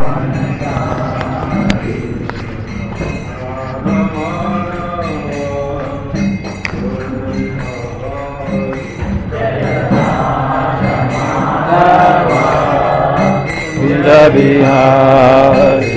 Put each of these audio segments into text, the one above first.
Bihari.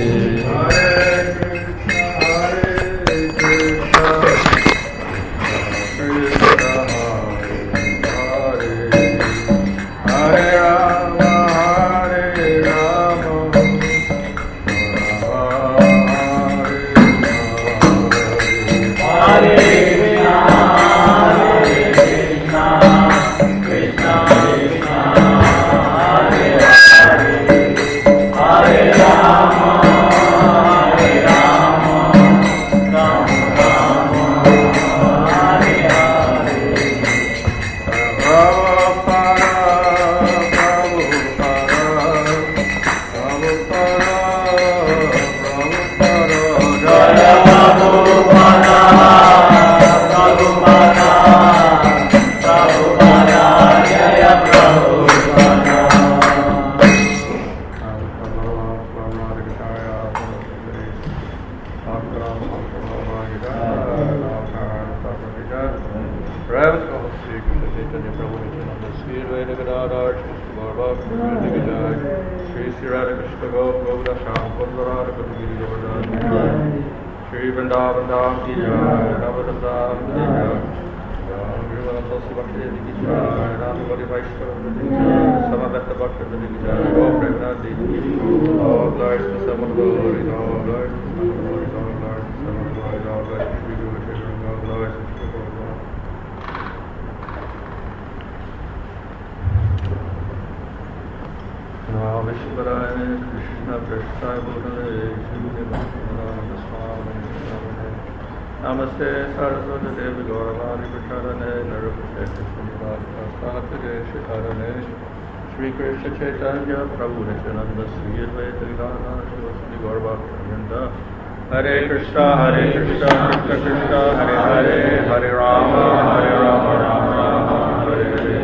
Namaste Saraswati Devi Gauravani Pracharane Nirupachete Srimati Shikarane Shri Krishna Chaitanya Prabhu Nityananda Sri Advaita Gadadhara Shivasati Gaurabhakta Hare Krishna Krishna Krishna Hare Hare Hare Rama Rama Rama Hare Hare.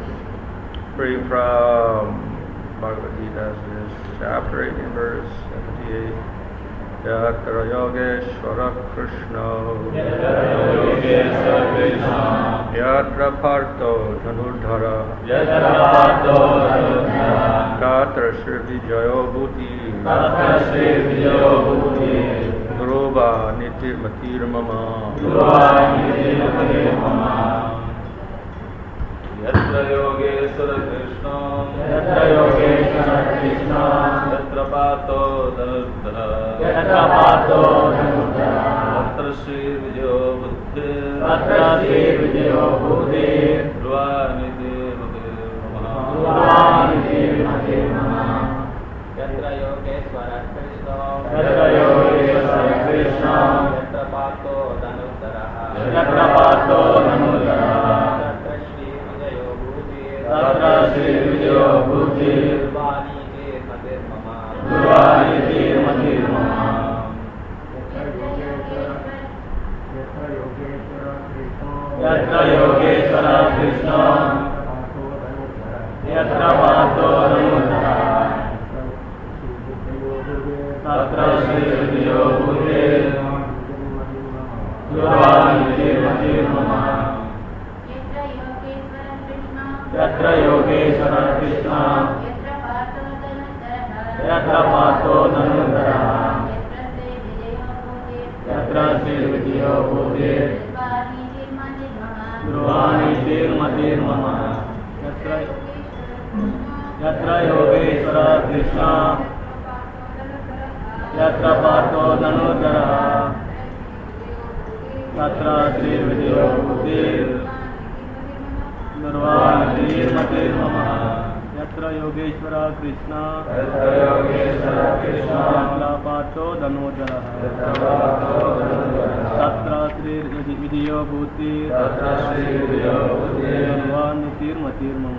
Reading from Bhagavad Gita, chapter 18, verse 78. Yatra Yogeshwara Krishna Yatra Partho Dhanurdhara Tatra Shri Vijayo Bhuti Dhruva Nitir Matir Mama Yatra Yogeshwara Krishna Yatra Partho Dhanurdhara Tatra Shri Vijayo Bhuti Dhruva Nitir Matir Mama Yatra Yogeshwara Krishna Yatra Partho Dhanurdhara Tatra Shri Vijayo Bhuti Dhruva Nitir Matir Mama Yatra Yogeshwara Krishna Yatra Partho Dhanurdhara Tatra Shri Vijayo Bhuti Dhruva Nitir Matir Mama Yatra Yogeshwara Krishna Yatra Partho Dhanurdhara Tatra Shri Vijayo Bhuti Dhruva Nitir Matir Mama Yatra Yogeshwara Krishna Yatra Partho Dhanurdhara Tatra Shri Vijayo Bhuti Dhruva Nitir Matir Mama Yatra Yogeshwara Krishna Yatra Partho Dhanurdhara Tatra Shri Vijayo Bhuti Dhruva Nitir Matir Mama.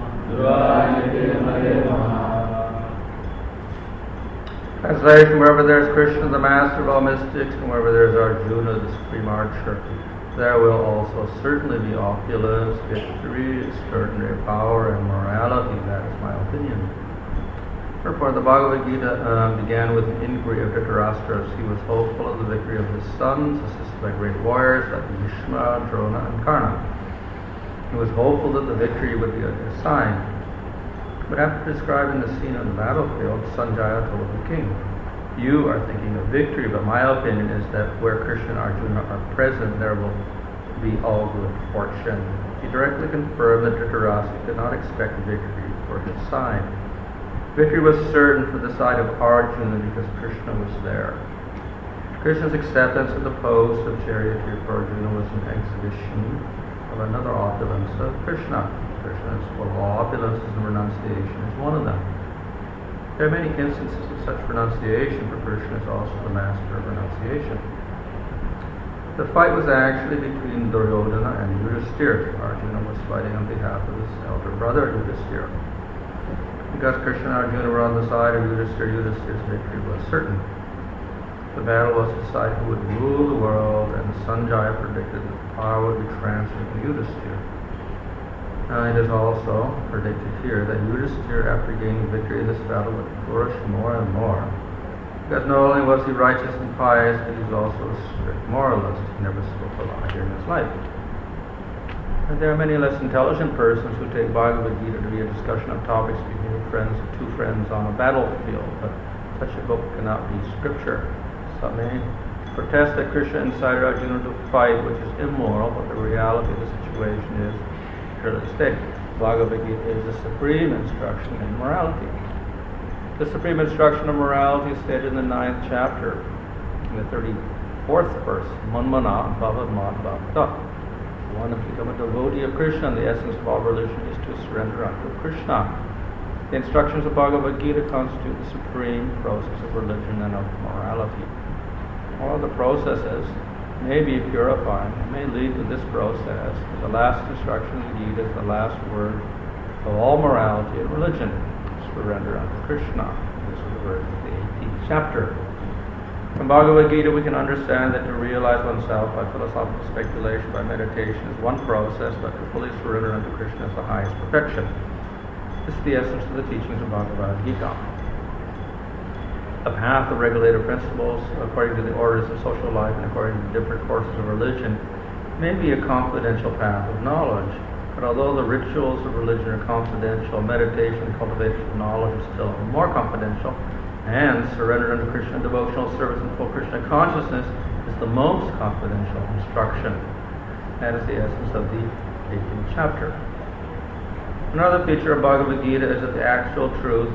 Translation: wherever there is Krishna, the master of all mystics, and wherever there is Arjuna, the supreme archer, there will also certainly be opulence, victory, extraordinary power, and morality. That is my opinion. Therefore, the Bhagavad Gita began with an inquiry of Dhritarashtra as he was hopeful of the victory of his sons, assisted by great warriors like Bhishma, Drona, and Karna. He was hopeful that the victory would be assigned. But after describing the scene on the battlefield, Sanjaya told the king, "You are thinking of victory, but my opinion is that where Krishna and Arjuna are present, there will be all good fortune." He directly confirmed that Dhritarashtra could not expect victory for his side. Victory was certain for the side of Arjuna because Krishna was there. Krishna's acceptance of the post of charioteer for Arjuna was an exhibition of another opulence of Krishna. Krishna's full of opulences and renunciation is one of them. There are many instances of such renunciation, for Krishna is also the master of renunciation. The fight was actually between Duryodhana and Yudhisthira. Arjuna was fighting on behalf of his elder brother Yudhisthira. Because Krishna and Arjuna were on the side of Yudhisthira, Yudhisthira's victory was certain. The battle was to decide who would rule the world, and Sanjaya predicted that the power would be transferred to Yudhisthira. Now it is also predicted here that Yudhisthira, after gaining victory in this battle, would flourish more and more. Because not only was he righteous and pious, but he was also a strict moralist. He never spoke a lie during his life. And there are many less intelligent persons who take Bhagavad Gita to be a discussion of topics between two friends on a battlefield, but such a book cannot be scripture. Some may protest that Krishna incited Arjuna to fight, which is immoral, but the reality of the situation is clearly stated. Bhagavad Gita is the supreme instruction in morality. The supreme instruction of morality is stated in the 9th chapter, in the 34th verse, Manmana Bhavamat Bhakta. One to become a devotee of Krishna, and the essence of all religion is to surrender unto Krishna. The instructions of Bhagavad Gita constitute the supreme process of religion and of morality. All of the processes may be purifying and may lead to this process. The last instruction of the Gita is the last word of all morality and religion. Surrender unto Krishna. This is the word of the 18th chapter. From Bhagavad Gita we can understand that to realize oneself by philosophical speculation, by meditation is one process, but to fully surrender unto Krishna is the highest perfection. This is the essence of the teachings of Bhagavad Gita. The path of regulative principles, according to the orders of social life and according to the different courses of religion, may be a confidential path of knowledge. But although the rituals of religion are confidential, meditation and cultivation of knowledge is still more confidential, and surrender unto Krishna, devotional service and full Krishna consciousness is the most confidential instruction. That is the essence of the 18th chapter. Another feature of Bhagavad Gita is that the actual truth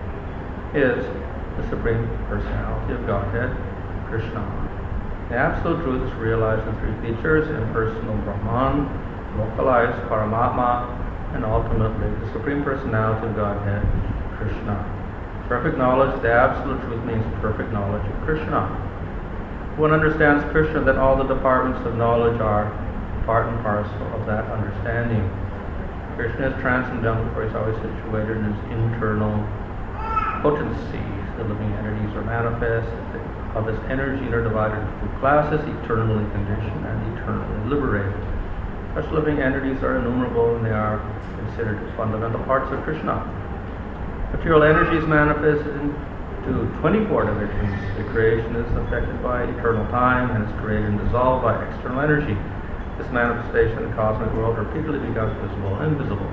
is the Supreme Personality of Godhead, Krishna. The absolute truth is realized in three features: impersonal Brahman, localized Paramatma, and ultimately the Supreme Personality of Godhead, Krishna. Perfect knowledge of the absolute truth means perfect knowledge of Krishna. One understands Krishna, then all the departments of knowledge are part and parcel of that understanding. Krishna is transcendental, for he is always situated in his internal potency. The living entities are manifest of his energy and are divided into two classes: eternally conditioned and eternally liberated. Such living entities are innumerable and they are considered fundamental parts of Krishna. Material energy is manifested into 24 divisions. The creation is affected by eternal time and is created and dissolved by external energy. This manifestation of the cosmic world repeatedly becomes visible and invisible.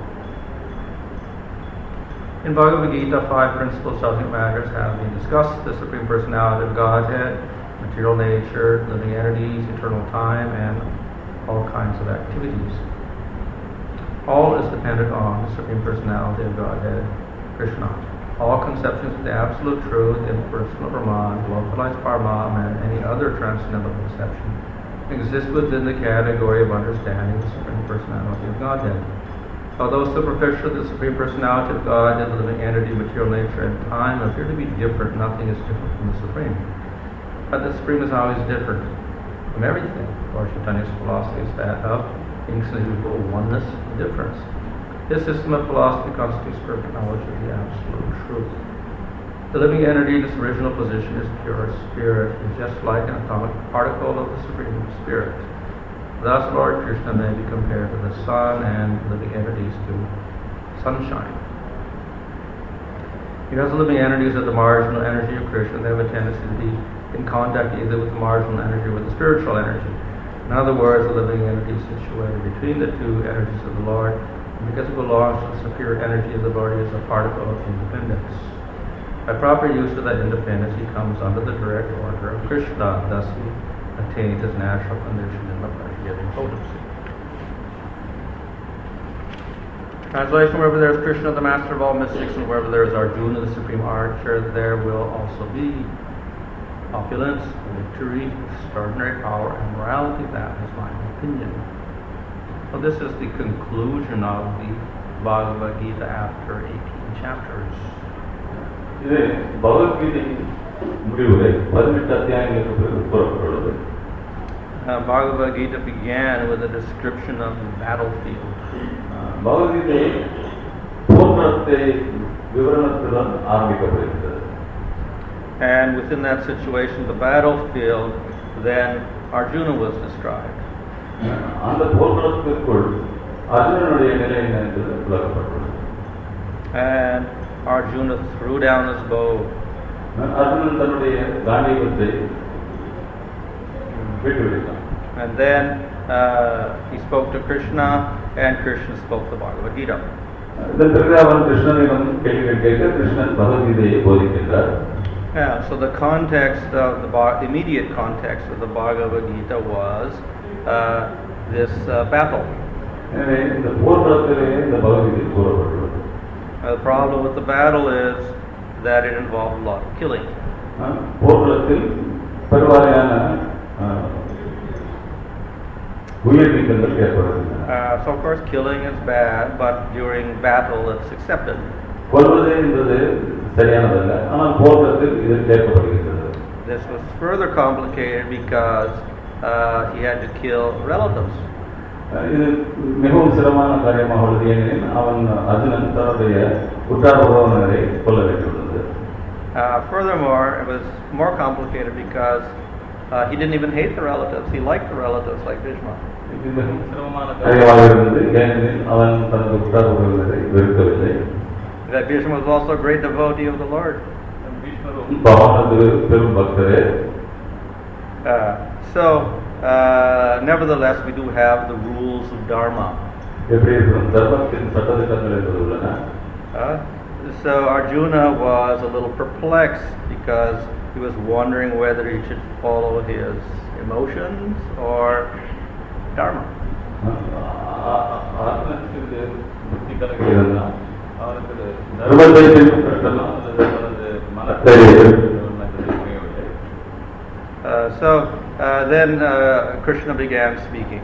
In Bhagavad Gita, 5 principal subject matters have been discussed: the Supreme Personality of Godhead, material nature, living entities, eternal time, and all kinds of activities. All is dependent on the Supreme Personality of Godhead, Krishna. All conceptions of the absolute truth, impersonal Brahman, localized Paramatma, and any other transcendental conception exist within the category of understanding the Supreme Personality of Godhead. Although superficially the Supreme Personality of Godhead, the living entity, material nature, and time appear to be different, nothing is different from the Supreme. But the Supreme is always different from everything. Lord Chaitanya's philosophy is that of inconceivable oneness and difference. This system of philosophy constitutes perfect knowledge of the absolute truth. The living entity in its original position is pure spirit, is just like an atomic particle of the Supreme Spirit. Thus, Lord Krishna may be compared to the sun and living entities to sunshine. Because the living entities are the marginal energy of Krishna, they have a tendency to be in contact either with the marginal energy or with the spiritual energy. In other words, the living entity is situated between the two energies of the Lord, and because it belongs to the superior energy of the Lord, it is a particle of independence. By proper use of that independence, he comes under the direct order of Krishna, thus he attains his natural condition in the pleasure-giving potency. Translation: wherever there is Krishna, the master of all mystics, and wherever there is Arjuna, the supreme archer, there will also be opulence, victory, extraordinary power, and morality. That is my opinion. So this is the conclusion of the Bhagavad Gita after 18 chapters. இது பகவத்கீதையின் முடிவுரை 18 அத்தியாயங்களுக்கு பிறகு கூறப்பட்டுள்ளது. Bhagavad Gita began with a description of the battlefield. Bhagavad Gita போர்க்களத்தை விவரணத்துடன் ஆரம்பிக்கப்படுகிறது. And within that situation, the battlefield, then Arjuna was described. அந்த போர்க்களத்திற்குள் அர்ஜுனனுடைய நிலை என்ன என்று விளக்கப்பட்டுள்ளது. And Arjuna threw down his bow. Arjunan தன்னுடைய காண்டீபத்தை விட்டுவிட்டான். And then he spoke to Krishna, and Krishna spoke the Bhagavad Gita. இதன் பிறகு அவன் கிருஷ்ணனிடம் கேள்விகள் கேட்க கிருஷ்ணன் பகவத்கீதையை போதிக்கின்றார். Yeah, so the context of the immediate context of the Bhagavad Gita was this battle. எனவே இந்த போர்க்களத்திலே இந்த பகவத்கீதை கூறப்பட்டுள்ளது. The problem with the battle is that it involved a lot of killing. போர்க்களத்தில் பெருவாரியான உயிர் நீக்கங்கள் ஏற்படுகின்றன. So of course killing is bad, but during battle it's accepted. கொல்வது என்பது சரியானதல்ல, ஆனால் போர்க்களத்தில் இது ஏற்கப்படுகின்றது. This was further complicated because he had to kill relatives. இது மிகவும் சிரமமான காரியமாக உள்ளது. ஏனெனில் அவன் அர்ஜுனன் தன்னுடைய உற்றார் உறவினரை கொல்ல வேண்டியுள்ளது. Furthermore, it was more complicated because he didn't even hate the relatives. He liked the relatives like Bhishma. இது மிகவும் சிரமமான காரியமாக இருந்தது. ஏனெனில் அவன் தனது உற்றார் உறவினரை வெறுக்கவில்லை. That Bhishma was also a great devotee of the Lord. பகவானது பெரும் பக்தரே. So, nevertheless, we do have the rules of Dharma. So Arjuna was a little perplexed because he was wondering whether he should follow his emotions or Dharma. Then Krishna began speaking.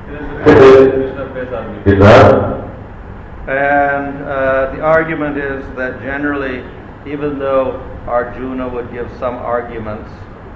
And the argument is that generally, even though Arjuna would give some arguments,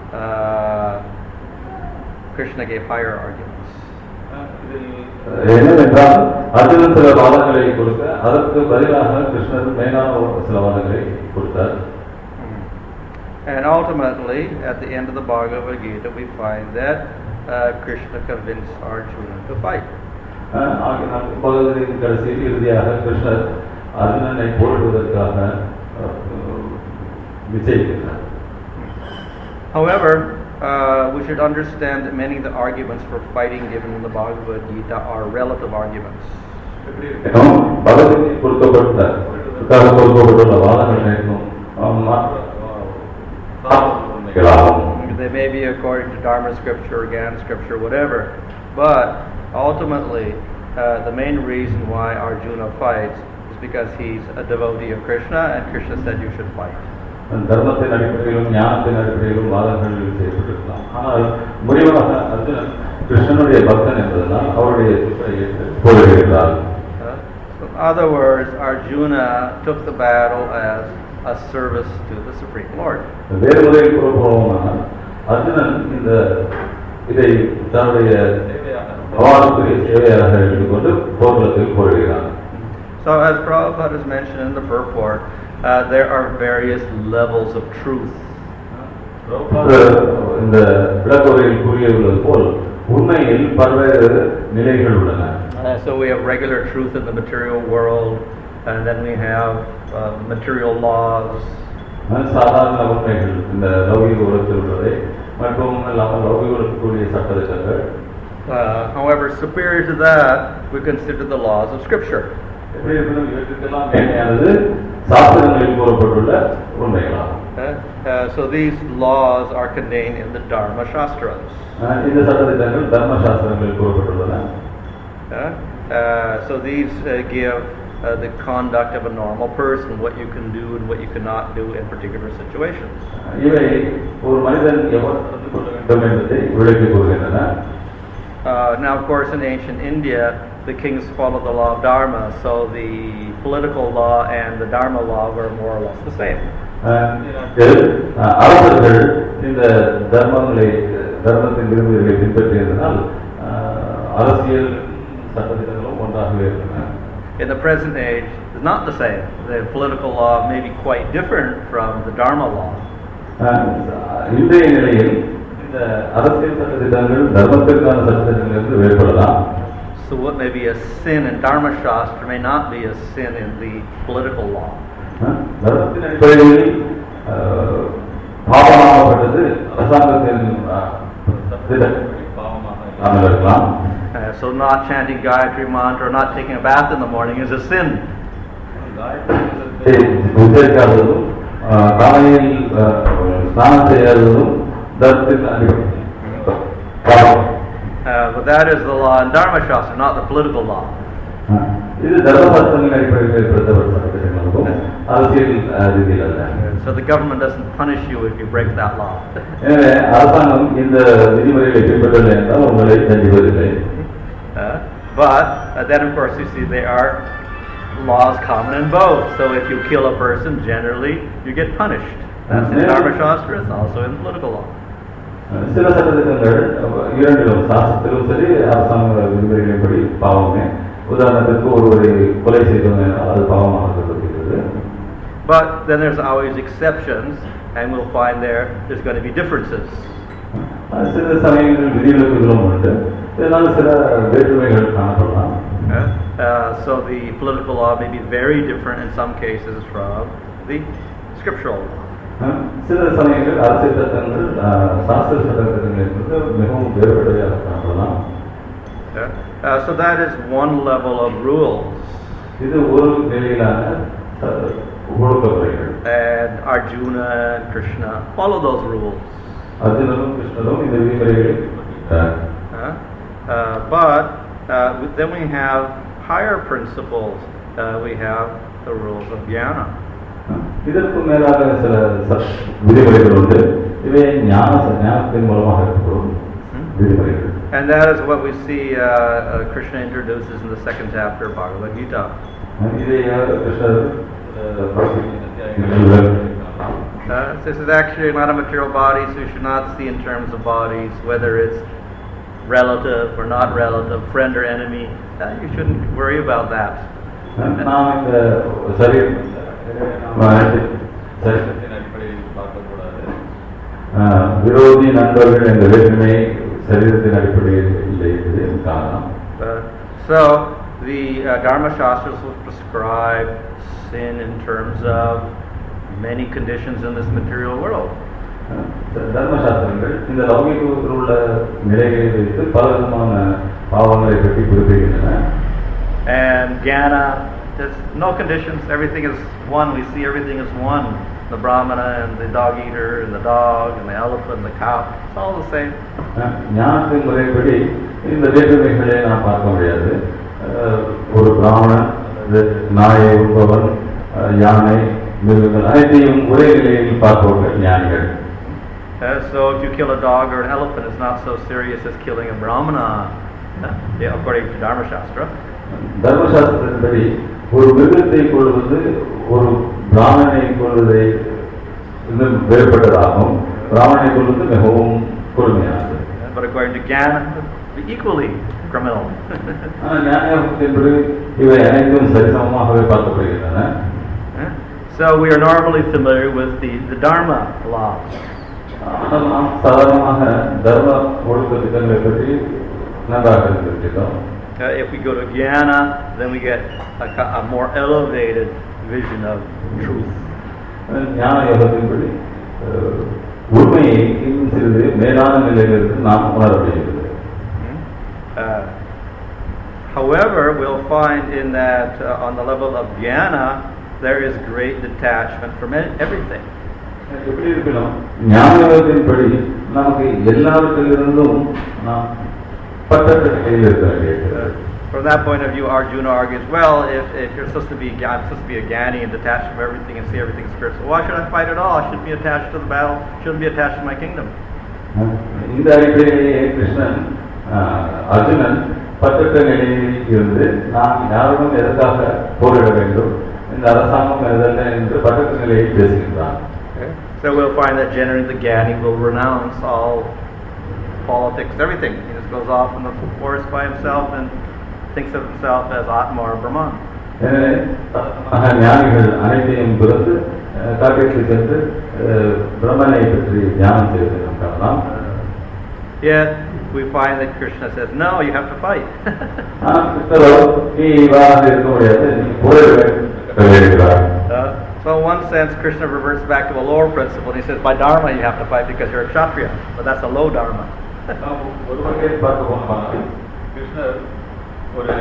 Krishna gave higher arguments. என்னவென்றால் அர்ஜுனன் சில வாதங்களை கொடுக்க அதற்கு பதிலாக கிருஷ்ணர் மேலான சில வாதங்களை கொடுத்தார். And ultimately, at the end of the Bhagavad Gita, we find that Krishna convinced Arjuna to fight. பகவத்கீதையின் கடைசியில் இறுதியாக கிருஷ்ணர் அர்ஜுனனை போரிடுவதற்காக நிச்சயிக்கிறார். However, we should understand that many of the arguments for fighting given in the Bhagavad Gita are relative arguments. Bhagavad Gita கொடுக்கப்பட்டுள்ள வாதங்கள் they may be according to Dharma scripture, Gyan scripture, whatever, but ultimately the main reason why Arjuna fights is because he's a devotee of Krishna, and Krishna said you should fight. தர்மத்தின் அடிப்படையிலும் ஞானத்தின் அடிப்படையிலும் வாதங்கள் செய்யப்பட்டிருக்கலாம். ஆனால் முடிவாக அர்ஜுனன் கிருஷ்ணனுடைய பக்தன் என்பதனால் அவருடைய போரிடுகிறார். In other words, Arjuna took the battle as a service to the Supreme Lord. வேறு முறையில் கூறப்போனால் அர்ஜுனன் இந்த இதை தன்னுடைய பகவானுக்குரிய சேவையாக எடுத்துக்கொண்டு போர்க்களத்தில் போரிடுகிறார். So as Prabhupada has mentioned in the purport, there are various levels of truth. இந்த விளக்குரையில் கூறியுள்ளது போல் உண்மையில் பல்வேறு நிலைகள் உள்ளன. So we have regular truth in the material world, and then we have material laws. சாதாரண உண்மைகள் இந்த லௌகிக உலகத்தில் உள்ளதை மற்றும் இல்லாமல் லௌகிக உலகக்கூடிய சட்டத்திட்டங்கள். However, superior to that, we consider the laws of Scripture. இவற்றுக்கெல்லாம் மேன்மையானது சாஸ்திரங்களில் கூறப்பட்டுள்ள உண்மைகளாகும். So these laws are contained in the Dharma Shastras. இந்த சட்டத்திட்டங்கள் தர்ம சாஸ்திரங்களில் கூறப்பட்டுள்ளன. So these give the conduct of a normal person, what you can do and what you cannot do in particular situations. இவை ஒரு மனிதன் எவ்வாறு நடந்து கொள்ள வேண்டும் என்பதை விளக்கிக் கூறுகின்றன. Now, of course, in ancient India, the kings followed the law of Dharma, so the political law and the Dharma law were more or less the same. அரசர்கள் இந்த தர்மத்தின் விரும்புகளை பின்பற்றியதனால் அரசியல் சட்டத்திட்டங்களும் ஒன்றாகவே இருந்தன. In the present age, it's not the same. The political law may be quite different from the Dharma law. இன்றைய நிலையில் இந்த அரசியல் சட்டத்திட்டங்கள் தர்மத்திற்கான சட்டத்திட்டங்களிலிருந்து வேறுபடலாம். So what may be a sin in Dharma Shastra may not be a sin in the political law. தர்மத்தின் அடிப்படையில் பாவமாகப்பட்டது அரசாங்கத்தின் பாவமாக இருக்கலாம். So not chanting Gayatri mantra or not taking a bath in the morning is a sin. உச்சரிக்காததும் காலையில் ஸ்நானம் செய்யாததும் தர்மத்தின் அடிப்படை. But that is the law in Dharma Shastra, not the political law. இது தர்மசாஸ்திரங்களின் அடிப்படையில் ஏற்படுத்தப்பட்ட சட்டத்திட்டங்களுக்கும் அரசியல் ரீதியில் அல்ல. So the government doesn't punish you if you break that law. எனவே அரசாங்கம் இந்த விதிமுறைகளை பின்பற்றவில்லை என்றால் உங்களை தண்டிப்பதில்லை. But then of course you see there are laws common in both. So if you kill a person, generally you get punished. That's in Dharma Shastra, it's also in political law. சில சட்டத்திட்டங்கள் இரண்டிலும் சாஸ்திரத்திலும் சரி அரசாங்க விதிமுறைகளின்படி பாவமே. உதாரணத்திற்கு ஒருவரை கொலை செய்தோம் என்றால் அது பாவமாக கருதப்படுகிறது. But then there's always exceptions, and we'll find there's going to be differences. சில சமயங்களில் விதிவிலக்குகளும் உண்டு. இதனால் சில வேற்றுமைகள் காணப்படலாம். So the political law may be very different in some cases from the scriptural law. சில சமயங்கள் அரசியல் சட்டங்கள் சாஸ்திர சட்டத்திட்டங்களிலிருந்து மிகவும் வேறுபட்டவையாக காணப்படலாம். So that is one level of rules. இது ஒரு நிலையிலான ஒழுக்க முறைகள். And Arjuna and Krishna follow those rules. அர்ஜுனனும் கிருஷ்ணனும் இந்த விதிமுறைகளை but then we have higher principles. We have the rules of jnana. இதற்கு மேலாக சில விதிமுறைகள் உண்டு. இவை ஞானத்தின் மூலமாக ஏற்படும் விதிமுறைகள். And that is what we see Krishna introduces in the second chapter of Bhagavad Gita. This is actually not a material body, so you should not see in terms of bodies, whether it's relative or not relative, friend or enemy. You shouldn't worry about that. விரோதி நண்பர்கள் என்ற வேற்றுமை சரீரத்தின் அடிப்படையில் இல்லை என்பது காரணம். So the Dharma Shastras will prescribe sin in terms of many conditions in this material world. தர்ம சாஸ்திரங்கள் இந்த லௌகிகத்தில் உள்ள நிலைகளை வைத்து பல விதமான பாவங்களை பற்றி குறிப்பிடுகின்றன. And jnana, there's no conditions, everything is one. We see everything as one. The Brahmana and the dog eater and the dog and the elephant and the cow, it's all the same. ஞானத்தின் முறைப்படி இந்த வேற்றுமைகளை நாம் பார்க்க முடியாது. ஒரு பிராமணன், நாயை உண்பவன், யானை, மிருகங்கள் அனைத்தையும் ஒரே நிலையில் பார்ப்பவர்கள் ஞானிகள். So if you kill a dog or an elephant, it's not so serious as killing a Brahmana, according to Dharma Shastra. தர்ம சாஸ்திரத்தின்படி ஒரு மிருகத்தை கொள்வது ஒரு பிராமணனை கொள்வதை இன்னும் வேறுபட்டதாகும். பிராமணனை கொள்வது மிகவும் கொடுமையானது. But according to Jnana, equally criminal. ஞானத்தின்படி இவை அனைத்தும் சரிசமமாகவே பார்க்கப்படுகின்றன. So we are normally familiar with the Dharma laws. சாதாரணமாக தர்ம ஒழுக்க திட்டங்களை பற்றி நன்றாக தெரிந்திருக்கிறோம். If we go to Jnana, then we get a more elevated vision of truth. ஞான யோகத்தின்படி உண்மையை இன்னும் சிறிது மேலான நிலையிலிருந்து நாம் உணரப்படுகிறது. However, we'll find in that on the level of Jnana, there is great detachment from everything. எப்படி இருக்கணும், ஞான யோகத்தின்படி நமக்கு எல்லாவற்றிலிருந்தும் நாம் பற்றற்ற நிலையில் இருக்க வேண்டியிருக்கிறது. From that point of view, Arjuna argues, well, if you're supposed to be, I'm supposed to be a Jnani and detached from everything and see everything spiritual, why should I fight at all? I shouldn't be attached to the battle, shouldn't be attached to my kingdom. இந்த அடிப்படையிலேயே கிருஷ்ணன் அர்ஜுனன் பற்றற்ற நிலையில் இருந்து நாம் யாரும் எதற்காக போரிட வேண்டும், இந்த அரசாங்கம் எதல்ல என்று பற்றற்ற நிலையை பேசுகின்றான். So we'll find that generally the Jnani will renounce all politics, everything. He just goes off in the forest by himself and thinks of himself as Atma or Brahman. எனவே ஞானிகள் அனைத்தையும் பிறந்து காட்டிற்கு சென்று பிரம்மனை பற்றி தியானம் செய்வதை நாம் காணலாம். Yet we find that Krishna says, no, you have to fight. So in one sense, Krishna reverts back to a lower principle and he says, by Dharma you have to fight because you're a Kshatriya, but that's a low Dharma. கிருஷ்ணர் ஒரு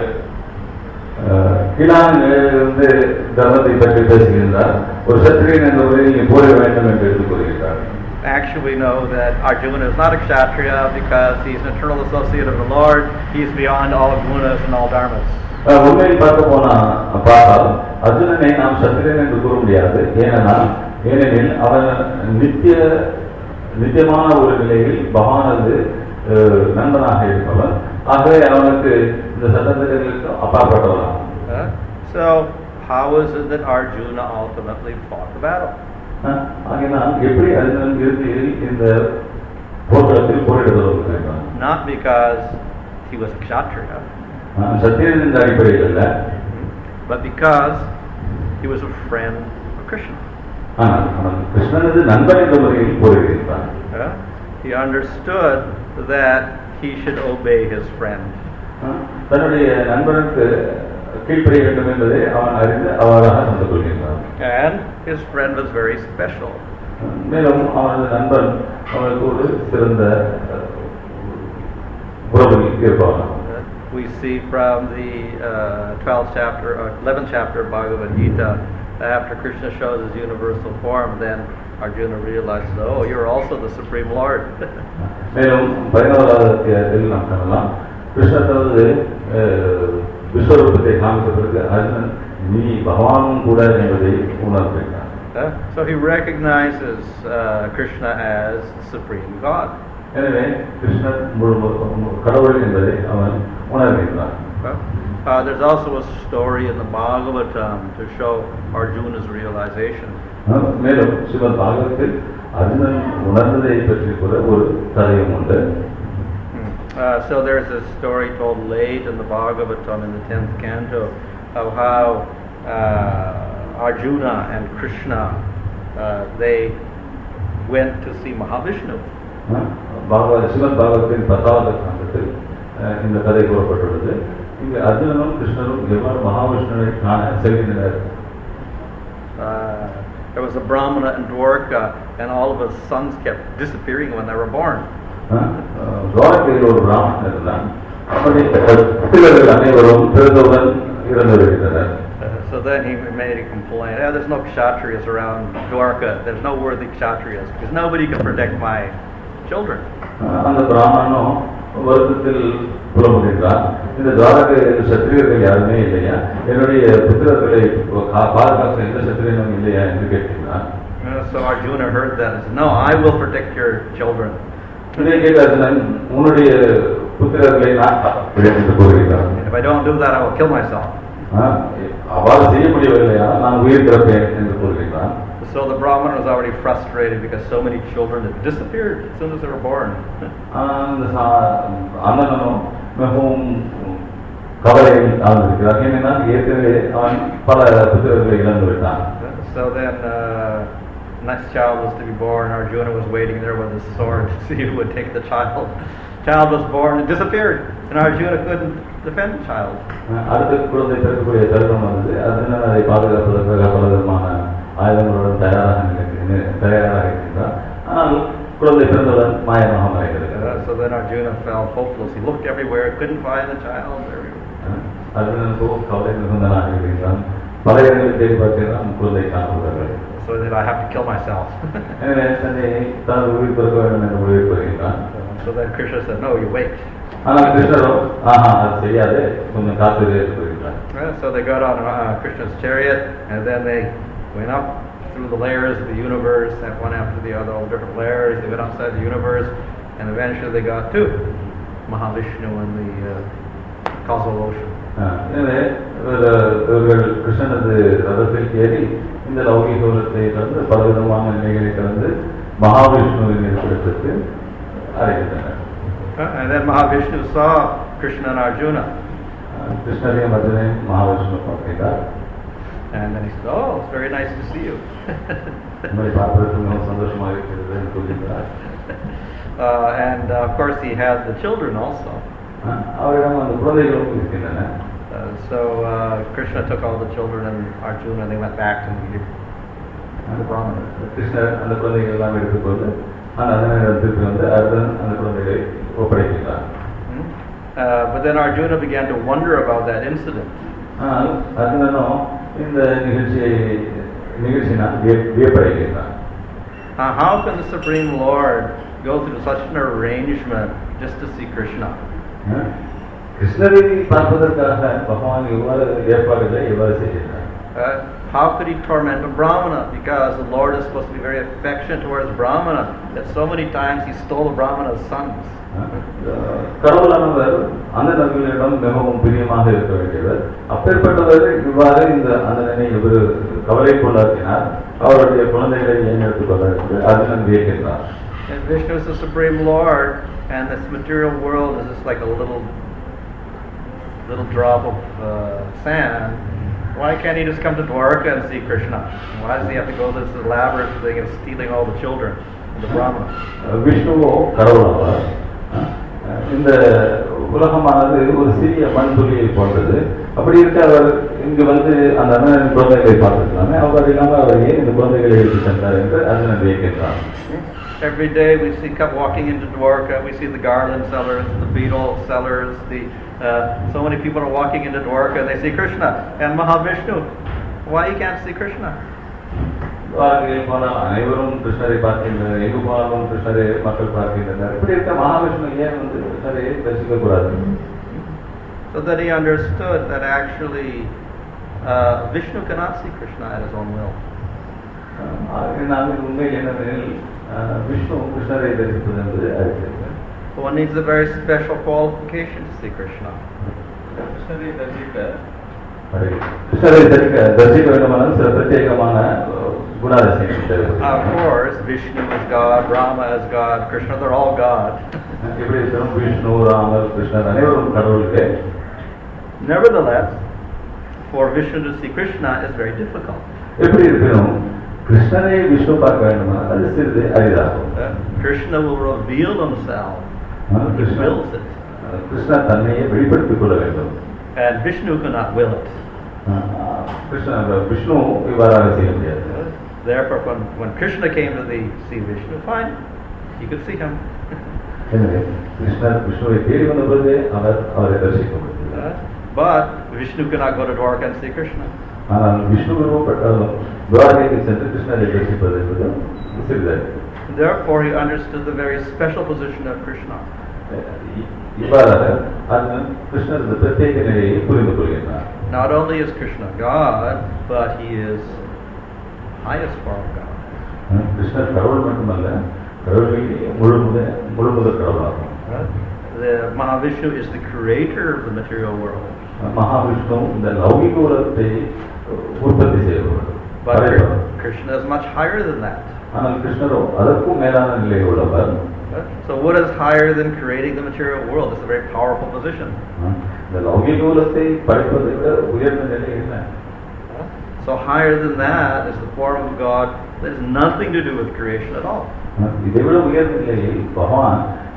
கீழான நிலையிலிருந்து தர்மத்தை பற்றி பேசுகின்றார். ஒரு சத்திரியன் என்ற முறையில் போரிட வேண்டும் என்று எடுத்துக் கொள்கிறார். Actually, we know that Arjuna is not a Kshatriya because he's an eternal associate of the Lord. He's beyond all gunas and all dharmas. உண்மையில் பார்த்தால் அர்ஜுனனை நாம் சத்திரியன் என்று கூற முடியாது. ஏனெனில் அவன் நித்தியமான ஒரு நிலையில் பகவானது நண்பனாக இருப்பவன். ஆகவே அவனுக்கு இந்த சட்டத்திற்கு அப்பாற்பட்டவன். So how is it that Arjuna ultimately fought the battle? ஆகையினால் எப்படி அர்ஜுனன் இறுதியில் இந்த போர்க்களத்தில் போரிடுகிறான்? Not because he was a Kshatriya, சத்திரியன் என்ற அடிப்படையில் அல்ல, but because he was a friend of Krishna. அவன் கிருஷ்ணனது நண்பன் என்ற முறையில் போரிடுகிறான். He understood that he should obey his friend. தன்னுடைய நண்பனுக்கு கீழ்ப்படிய வேண்டும் என்பதை அவன் அறிந்து அவராக நடந்து கொள்கிறான். And his friend was very special. மேலும் அவனது நண்பன் அவனுக்கு ஒரு சிறந்த உறவில் இருப்பான். We see from the 12th chapter or 11th chapter of Bhagavad Gita, after Krishna shows his universal form, then Arjuna realizes, oh, you're also the Supreme Lord. மேலும் 11வது அத்தியாயத்தில் நாம் காணலாம், கிருஷ்ணர் தனது விஸ்வரூபத்தை காமித்த பிறகு அர்ஜுனன் நீ பகவானும் கூட என்பதை உணர்கிறான். So he recognizes Krishna as the Supreme God. எனவே கிருஷ்ணர் கடவுள் என்பதை அவன் உணர்கிறான். There's also a story in the Bhagavatam to show Arjuna's realization. மேலும் ஸ்ரீமத் பாகவதத்தில் அர்ஜுனன் உணர்ந்ததை பற்றி கூட ஒரு கதையும் உண்டு. So there's a story told late in the Bhagavatam in the 10th canto of how Arjuna and Krishna they went to see Mahavishnu. Srimad பாகவதத்தின் 10வது காண்டத்தில் இந்த கதை கூறப்பட்டுள்ளது. இங்கு அர்ஜுனனும் கிருஷ்ணரும் எவ்வாறு மகாவிஷ்ணுவை காண செல்கின்றனர். There was a Brahmana in Dwarka and all of his sons kept disappearing when they were born. துவாரகையில் ஒரு பிராமணன் இருந்தான். அவனுடைய பிள்ளைகள் அனைவரும் பிறந்தவுடன் இறந்து விடுகின்றனர். So then he made a complaint. There's no Kshatriyas around Dwarka. There's no worthy Kshatriyas because nobody can protect my children. அந்த பிராமணனும் வருத்தத்தில் புலம்புகின்றார். இந்த துவாரகையில் சத்திரியர்கள் யாருமே இல்லையா, என்னுடைய புத்திரர்களை பாதுகாக்க எந்த சத்திரியனும் இல்லையா என்று கேட்கின்றார். So Arjuna heard that and said, no, I will protect your children. இதை கேட்ட அர்ஜுனன் உன்னுடைய புத்திரர்களை நான் காப்பேன் என்று கூறுகிறார். If I don't do that, I will kill myself. அவ்வாறு செய்ய முடியவில்லையா நான் உயிர் திறப்பேன் என்று கூறுகிறார். So the Brahmana was already frustrated because so many children had disappeared as soon as they were born. அண்ணனும் மிகவும் கவலையில் ஆழ்ந்திருக்கிறார். ஏனென்றால் ஏற்கனவே அவன் பல புத்திரர்களை இழந்து விட்டான். So then next child was to be born. Arjuna was waiting there with his sword to see who would take the child. child was born and disappeared, and Arjuna couldn't defend the child. அடுத்த குழந்தை பிறக்கக்கூடிய தருணம் வந்தது. அதனால் அதை பாதுகாப்பதற்காக பல விதமான ஆயுதங்களுடன் தயாராக இருக்கின்றார். ஆனால் குழந்தை பிறந்தவுடன் மாயமாக மறைகிறது. So then Arjuna felt hopeless. He looked everywhere, couldn't find the child. அர்ஜுனனுக்கு கவலை மிகுந்தனாக இருக்கின்றான். பல இடங்களில் தேடி பார்க்கிறான், குழந்தை காணப்படுகிறது. So then I have to kill myself. எனவே தன்னை தான் உயிர் பிறக்க வேண்டும் என்று முடிவு பெறுகின்றான். So then Krishna said, no, you wait. ஆனால் கிருஷ்ணரோ அது செய்யாது, கொஞ்சம் காத்திரு என்று கூறுகிறார். So they got on Krishna's chariot, and then they went up through the layers of the universe, and one after the other, all different layers. They went outside the universe, and eventually they got to Mahavishnu in the causal ocean. எனவே இவர்கள் கிருஷ்ணனது ரதத்தில் ஏறி இந்த லௌகிக உலகத்தை கடந்து பலவிதமான நிலைகளை கடந்து மகாவிஷ்ணுவின் இருப்பிடத்திற்கு அடைகின்றனர். And then Mahavishnu saw Krishna and Arjuna. கிருஷ்ணரையும் அர்ஜுனையும் Mahavishnu பார்க்கிறார். And then he said, oh, it's very nice to see you. உங்களை பார்ப்பதற்கு மிகவும் சந்தோஷமாக இருக்கிறது என்று கூறுகிறார். And of course he had the children also. அவரிடம் அந்த குழந்தைகளும் இருக்கின்றன. So Krishna took all the children and Arjuna, and they went back to meet the Brahmana. கிருஷ்ணர் அந்த குழந்தைகள் எல்லாம் எடுத்துக்கொண்டு அந்த இடத்துக்கு வந்து அர்ஜுனன் அந்த குழந்தைகளை ஒப்படைக்கிறார். But then Arjuna began to wonder about that incident. அர்ஜுனனும் இந்த நிகழ்ச்சியினால் வியப்படைகிறார். How can the Supreme Lord go through such an arrangement just to see Krishna? கிருஷ்ணரை பார்ப்பதற்காக பகவான் இவ்வாறு ஏற்பாடுகளை எவ்வாறு செய்கிறார்? How could he torment a Brahmana? Because the Lord is supposed to be very affectionate towards Brahmana, that so many times he stole the Brahmana's sons. கடவுளானவர் அந்த நபிகளிடம் மிகவும் பிரியமாக இருக்க வேண்டியவர். அப்பேற்பட்டவர் இவ்வாறு இந்த அந்த நினைவு கவலைக்குள்ளாக்கினார். அவருடைய குழந்தைகளை ஏன் எடுத்துக்கொள்ள Arjunan வியக்கின்றார். And Vishnu is the Supreme Lord, and this material world is just like a little drop of sand. Why can't he just come to Dwarka and see Krishna? Why does he have to go this elaborate thing of stealing all the children and the Brahmana? விஷ்ணுவோ கடவுளாவார். இந்த உலகமானது ஒரு சிறிய மண் துளியை போன்றது. அப்படி இருக்க அவர் இங்கு வந்து அந்த அண்ணன் குழந்தைகளை பார்த்துக்கலாமே, அவர் இல்லாமல் அவர் ஏன் இந்த குழந்தைகளை எடுத்து சென்றார் என்று Arjunan வியக்கின்றார். Every day we see walking into Dwarka, we see the garland sellers, the beetle sellers, so many people are walking into Dwarka and they see Krishna and Mahavishnu. Why you can't see Krishna? துவாரகையில் போனால் அனைவரும் கிருஷ்ணரை பார்க்கின்றனர், எங்கு போனாலும் கிருஷ்ணரை மக்கள் பார்க்கின்றனர். இப்படி இருக்க மகாவிஷ்ணு ஏன் வந்து கிருஷ்ணரை தரிசிக்க கூடாது? So that he understood that actually Vishnu cannot see Krishna at his own will. உண்மை என்னவெனில் விஷ்ணு கிருஷ்ணரை தரிசிப்பது என்பது அறிவிக்கிறது. One needs a very special qualification to see Krishna. கிருஷ்ணரை தரிசிக்க வேண்டுமானால் சில பிரத்யேகமான குணாதிசயங்கள் தேவைப்படுகிறது. Of course, Vishnu is God, Rama is God, Krishna, they're all God. இப்படி இருக்கிறோம், விஷ்ணு, ராமர், கிருஷ்ணர் அனைவரும் கடவுளுக்கு. Nevertheless, for Vishnu to see Krishna is very difficult. எப்படி இருக்கிறோம், கிருஷ்ணரை விஷ்ணு பார்க்க வேண்டுமானால் அது சிறிது அரிதாகும். Krishna will reveal himself when he wills it. கிருஷ்ணர் தன்னையே வெளிப்படுத்திக் கொள்ள வேண்டும். And Vishnu cannot will it. Vishnu இவ்வாறாக செய்ய முடியாது. Therefore, when Krishna came to see Vishnu, fine, he could see him. எனவே கிருஷ்ணர் விஷ்ணுவை தேடி வந்த பொழுதே அவரை தரிசிக்க முடியும். But Vishnu cannot go to Dwarka and see Krishna. ஆனால் விஷ்ணு விரும்பப்பட்டாலும் துவாரகைக்கு சென்று கிருஷ்ணரை தரிசிப்பது என்பது சிறிதது. Therefore, he understood the very special position of Krishna. இவ்வாறாக கிருஷ்ணர் இந்த பிரத்யேக நிலையை புரிந்து கொள்கிறார். Not only is Krishna God, but he is highest form of God. கிருஷ்ணர் கடவுள் மட்டுமல்ல, கடவுளிலேயே முழு முதல் கடவுளாகும். The Mahavishnu is the creator of the material world. Mahavishnu இந்த லௌகிக உலகத்தை உற்பத்தி செய்யப்படுவது. But Krishna is much higher than that. ஆனால் கிருஷ்ணரோ அதற்கும் மேலான நிலையில் உள்ளவர். So what is higher than creating the material world? It's a very powerful position. இந்த லௌகிக உலகத்தை படைப்பதை விட உயர்ந்த நிலை என்ன? So higher than that is the form of God that has nothing to do with creation at all. இதை விட உயர்ந்த நிலையை பகவான்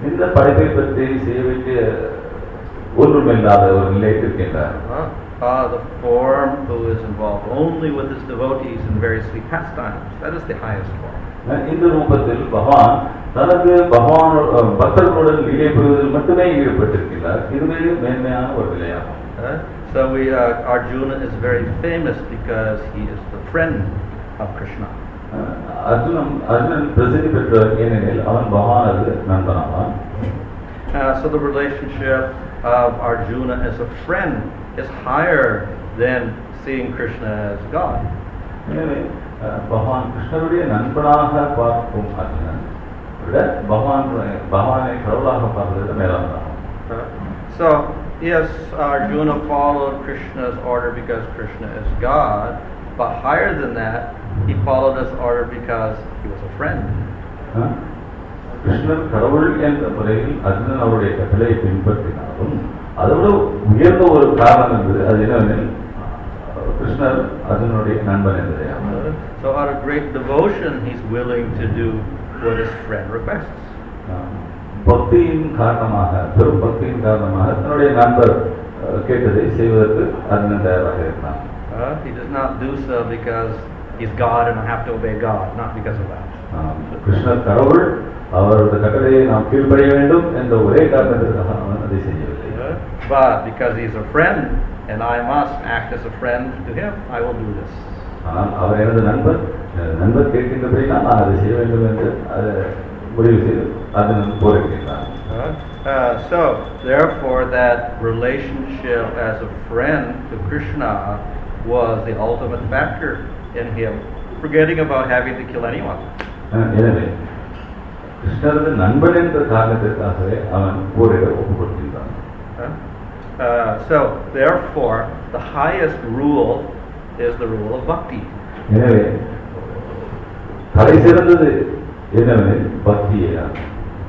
இந்த படைப்பை பற்றி செய்ய வேண்டிய ஒன்றுமில்லாத ஒரு நிலையில் இருக்கின்றார். The form who is involved only with his devotees in very sweet pastimes. That is the highest form. இந்த ரூபத்தில் பகவான் தனது பகவான் பக்தர்களுடன் லீலை புரிவதில் மட்டுமே ஈடுபட்டிருக்கிறார். இதுவே மேன்மையான ஒரு நிலையாகும். So Arjuna is very famous because he is the friend of Krishna. Arjunan பிரசித்தி பெற்றவர் ஏனெனில் அவன் பகவானது நண்பனாவான். So the relationship of Arjuna as a friend is higher than seeing Krishna as God. எனவே பகவான் கிருஷ்ணருடைய நண்பனாக பார்க்கும் அர்ஜுனன் விட பகவானை கடவுளாக பார்ப்பதை மேலானதாகும். So yes, Arjuna followed Krishna's order because Krishna is God, but higher than that, he followed his order because he was a friend. கிருஷ்ணர் கடவுள் என்ற முறையில் அர்ஜுனன் அவருடைய கட்டளையை பின்பற்றினாலும் அதோட உயர்ந்த ஒரு காரணம் என்பது அது என்னவெனில் கிருஷ்ணர் அர்ஜுனனுடைய நண்பன் என்பதையாகும். So out of great devotion he's willing to do what his friend requests. பக்தியின் காரணமாக பெரும் பக்தியின் காரணமாக தன்னுடைய நண்பர் கேட்டதை செய்வதற்கு அர்ஜுனன் தயாராக இருந்தான். He does not do so because he's God and I have to obey God, not because of that. கிருஷ்ணர் கடவுள் அவரது கட்டளையை நாம் கீழ்ப்படிய வேண்டும் என்ற ஒரே காரணத்திற்காக அவன் அதை செய்யவில்லை. But because he's a friend and I must act as a friend to him, I will do this. ஆனால் அவர் எனது நண்பர் கேட்கின்றபடி நான் அதை செய்ய வேண்டும் என்று அதை முடிவு செய்து Arjunan போரிடுகின்றான். So therefore that relationship as a friend to Krishna was the ultimate factor in him forgetting about having to kill anyone. எனவே கிருஷ்ணரது நண்பன் என்ற காரணத்திற்காகவே அவன் போரிட ஒப்புக்கொள்கின்றான். So therefore the highest rule is the rule of bhakti. எனவே தலை சிறந்தது என்னவெனில் பக்தியாகும்.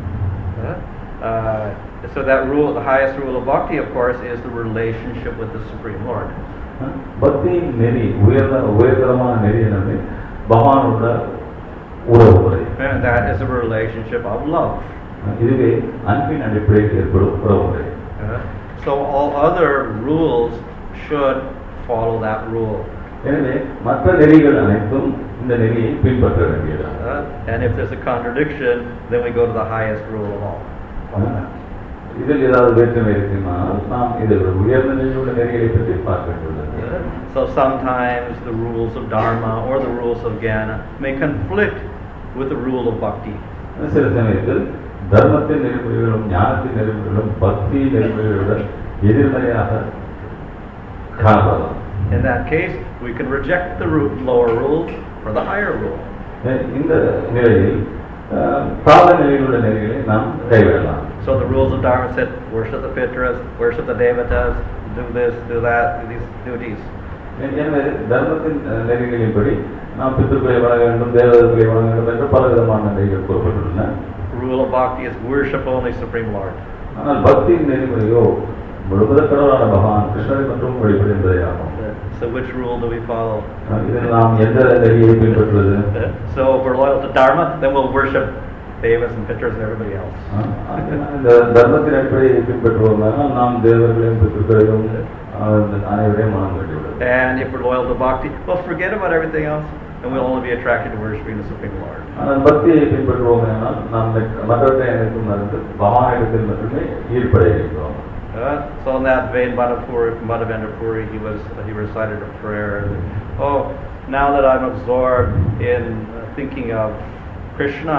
So that rule, the highest rule of bhakti, of course, is the relationship with the Supreme Lord. பக்தியின் நெறி உயர்தரமான நெறி என்னவெனில் பகவானோட உறவு முறை. And that is a relationship of love. இதுவே அன்பின் அடிப்படையில் ஏற்படும் உறவு முறை. So all other rules should follow that rule. எனவே மற்ற நெறிகள் அனைத்தும் இந்த நெறியை பின்பற்ற வேண்டியது. And if there's a contradiction, then we go to the highest rule of all. இதில் ஏதாவது வேற்றுமை இருக்குமானால் நாம் இதை உயர்ந்த நிலையுள்ள நெறிகளை பற்றி பார்க்க வேண்டியுள்ளது. So sometimes the rules of dharma or the rules of jnana may conflict with the rule of bhakti. சில சமயத்தில் தர்மத்தின் நெறிமுறைகளும் ஞானத்தின் நெறிமுறைகளும் பக்தி நெறிமுறைகளுடன் எதிர்மறையாக காணப்படலாம். In that case, we can reject the lower rule for the higher rule. இந்த நிலையில் தாழ்ந்த நிலையில் உள்ள நெறிகளை நாம் கைவிடலாம். So the rules of dharma said, worship the pitras, worship the devatas, do this, do that, do these duties. எனவே தர்மத்தின் நெறிகளின்படி நாம் பித்ருக்களை வணங்க வேண்டும், தேவதைகளை வணங்க வேண்டும் என்று பல விதமான நெறிகள் கூறப்பட்டுள்ளன. Rule of bhakti is worship only Supreme Lord. ஆனால் பக்தியின் நெறிமுறையோ முழுவதும் கடவுளான பகவான் கிருஷ்ணரை மட்டும் வழிபடு என்பதையாகும். So which rule do we follow? இதில் நாம் எந்த நெறியை பின்பற்றுவது? So if we're loyal to dharma, then we'll worship devas and pitras and everybody else. இந்த தர்மத்தின் அடிப்படையை பின்பற்றுவோம்னா நாம் தேவர்களையும் பித்ருக்களையும் அனைவரையும் மனம் கட்டிவிடுவோம். And if we're loyal to bhakti, well, forget about everything else, and we'll only be attracted to worshiping the Supreme Lord. ஆனால் பக்தியை பின்பற்றுவோம் என்றால் நாம் மற்றவற்றை அனைத்தும் மறந்து பகவானிடத்தில் மட்டுமே ஈடுபடுகிறோம். So in that vein, Madhavendra Puri, he recited a prayer. Oh, now that I'm absorbed in thinking of Krishna,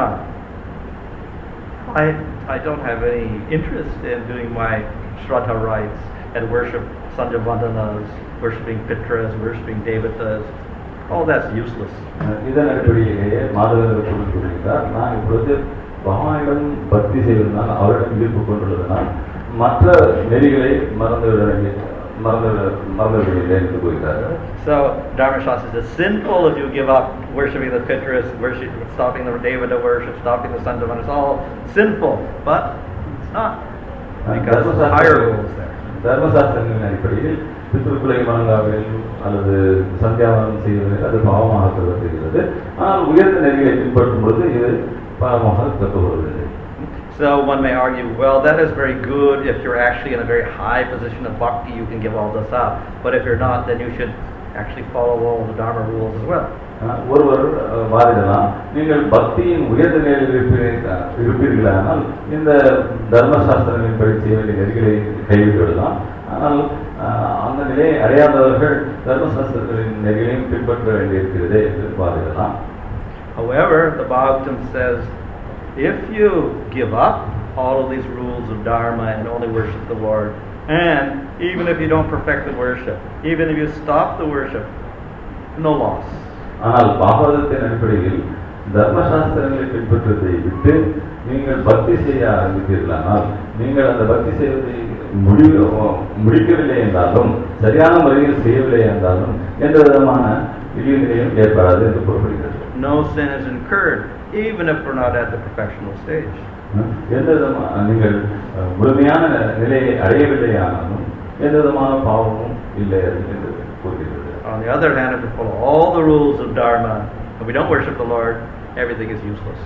I don't have any interest in doing my Shraddha rites and worship Sanjavandhanas, worshipping Pitras, worshipping Devatas. All that's useless. இதன் அடிப்படையிலேயே மாதவேந்திர பூரி கூறுகிறார், நான் இப்பொழுது பகவானிடம் பக்தி செய்வதனால் அவரிடம் ஈர்ப்பு கொண்டுள்ளதனால் மற்ற நெறிகளை மறந்துவிடவில்லை என்று கூறுகிறார். So Dharma Shastra says it's sinful if you give up worshipping the Pitras, stopping the Devata worship, stopping the Sanjavana. It's all sinful, but it's not, because there's higher rules there. தர்மசாஸ்திரங்களின் அடிப்படையில் பித்ருக்களை வணங்காமல் அல்லது சந்தியாவனம் செய்வதில் அது பாவமாக கருதப்படுகிறது. ஆனால் உயர்ந்த நெறிகளை பின்பற்றும் பொழுது இது பாவமாக கருதப்படுவதில்லை. So one may argue, well, that is very good if you're actually in a very high position of bhakti, you can give all this up. But if you're not, then you should actually follow all the Dharma rules as well. ஒருவர் வாதிடலாம், நீங்கள் பக்தியின் உயர்ந்த நிலையில் இருப்பீர்களானால் இந்த தர்மசாஸ்திரங்களின்படி செய்ய வேண்டிய நெறிகளை கைவிட்டு விடலாம். ஆனால் அந்த நிலையை அடையாதவர்கள் தர்மசாஸ்திரங்களின் நெறிகளையும் பின்பற்ற வேண்டியிருக்கிறது என்று வாதிடலாம். However, the Bhagavatam says, if you give up all of these rules of Dharma and only worship the Lord, and even if you don't perfect the worship, even if you stop the worship, no loss. ஆனால் பாகவதத்தின் அடிப்படையில் தர்மசாஸ்திரங்களை பின்பற்றுவதை விட்டு நீங்கள் பக்தி செய்ய ஆரம்பித்தீர்களானால், நீங்கள் அந்த பக்தி செய்வதை முடிக்கவில்லை என்றாலும், சரியான முறையில் செய்யவில்லை என்றாலும் எந்த விதமான இழிநிலையும் ஏற்படாது என்று கூறப்படுகிறது. No sin is incurred, even if we're not at the perfectional stage. எந்த விதமான நீங்கள் முழுமையான நிலையை அடையவில்லையானாலும் எந்த விதமான பாவமும் இல்லை என்று கூறுகிறது. On the other hand, if we follow all the rules of Dharma and we don't worship the Lord, everything is useless.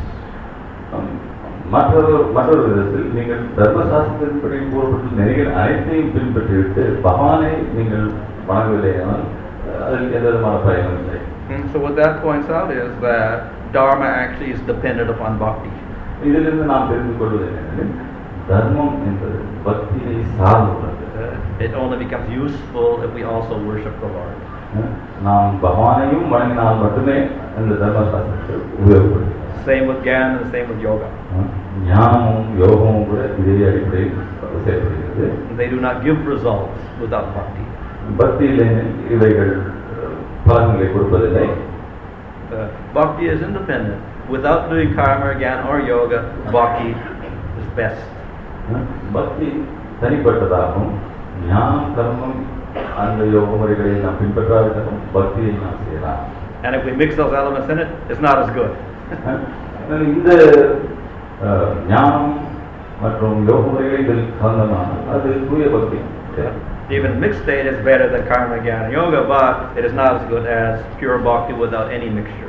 மற்றொரு விதத்தில் நீங்கள் தர்மசாஸ்திரத்தின்படி கூறப்பட்ட நெறிகள் அனைத்தையும் பின்பற்றிவிட்டு பகவானை நீங்கள் வணங்கவில்லையானால் அதில் எந்த விதமான பயனும் இல்லை. So what that points out is that Dharma actually is dependent upon bhakti. இதிலிருந்து நாம் தெரிந்து கொள்வது என்னவெனில் தர்மம் என்பது பக்தியை சார்ந்துள்ளது. It only becomes useful if we also worship the Lord. நாம் பகவானையும் வணங்கினால் மட்டுமே இந்த தர்மசாஸ்திரத்தை உபயோகப்படுது. Same with Jnana and same with yoga. ஞானமும் யோகமும் கூட இதே அடிப்படையில் செயல்படுகிறது. They do not give results without bhakti. பக்தி இல்லையெனில் இவைகள் பலன்களை கொடுப்பதில்லை. Bhakti is independent. Without doing karma, jnana or yoga, bhakti is best. பக்தி தனிப்பட்டதாகும். ஞானம் கர்மம் அந்த யோக முறைகளை நாம் பின்பற்றாவிட்டாலும் பக்தியை நாம் செய்யலாம். And if we mix those elements in it, it's not as good. இந்த ஞானம் மற்றும் யோக முறைகளை இதில் கலந்தனால் அது தூய பக்தி. Even mixed state is better than karma, jnana, yoga, but it is not as good as pure bhakti without any mixture.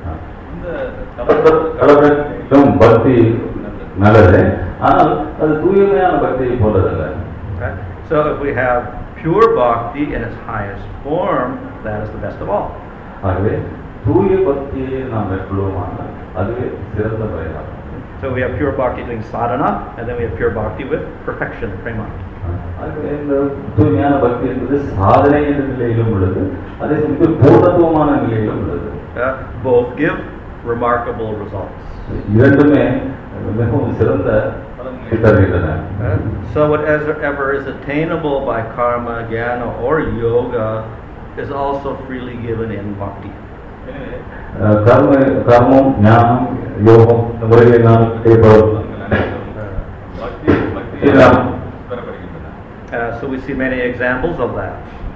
கலவரம் பக்தி நல்லது, ஆனால் அது தூய்மையான பக்தியை போன்றதல்ல. So if we have pure bhakti in its highest form, that is the best of all. ஆகவே தூய பக்தியை நாம் மேற்கொள்வோமானால் அதுவே சிறந்த முறையாகும். So we have pure bhakti doing sadhana, and then we have pure bhakti with perfection, prema. ஆகவே இந்த தூய்மையான பக்தி என்பது சாதனை என்ற நிலையிலும் உள்ளது, அதே சமயத்தில் பூர்ணத்துவமான நிலையிலும் உள்ளது. Both give remarkable results. இரண்டுமே மிகவும் சிறந்த பலன்களை தருகின்றன. So whatever is attainable by karma, jnana or yoga is also freely given in bhakti. கர்மம், ஞானம், யோகம் இந்த முறைகளினால் So we see many examples of that.